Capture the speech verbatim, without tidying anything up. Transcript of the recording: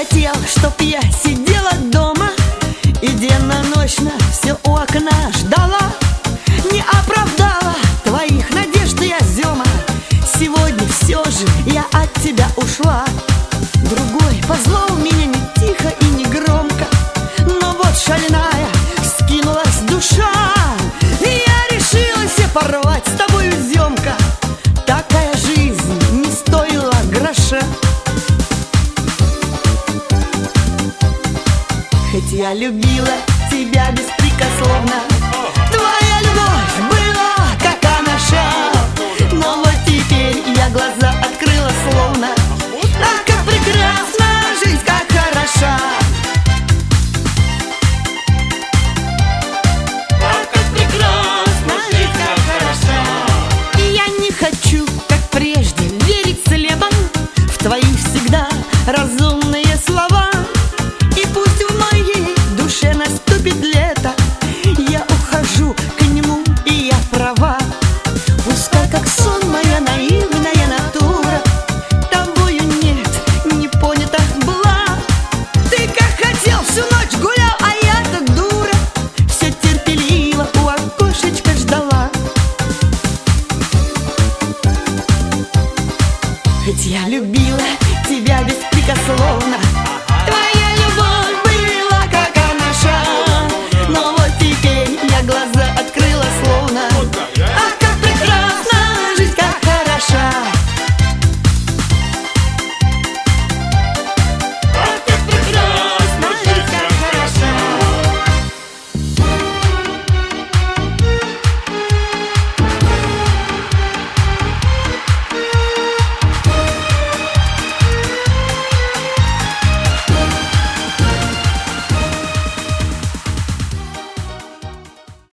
хотел, чтоб я сидела дома и денно-ночно все у окна ждала. Не оправдала твоих надежд я, Зема. Сегодня все же я от тебя ушла. Другой позвал меня не тихо и не громко, но вот шальная скинулась душа, и я решилась порвать с тобою, Земка. Такая жизнь не стоила гроша. Хоть я любила тебя беспрекословно, твоя любовь была как анаша, но вот теперь я глаза открыла словно. Ах, как прекрасна жизнь, как хороша! Ах, как прекрасна жизнь, как хороша! И я не хочу, как прежде, верить слепо в твои всегда разумные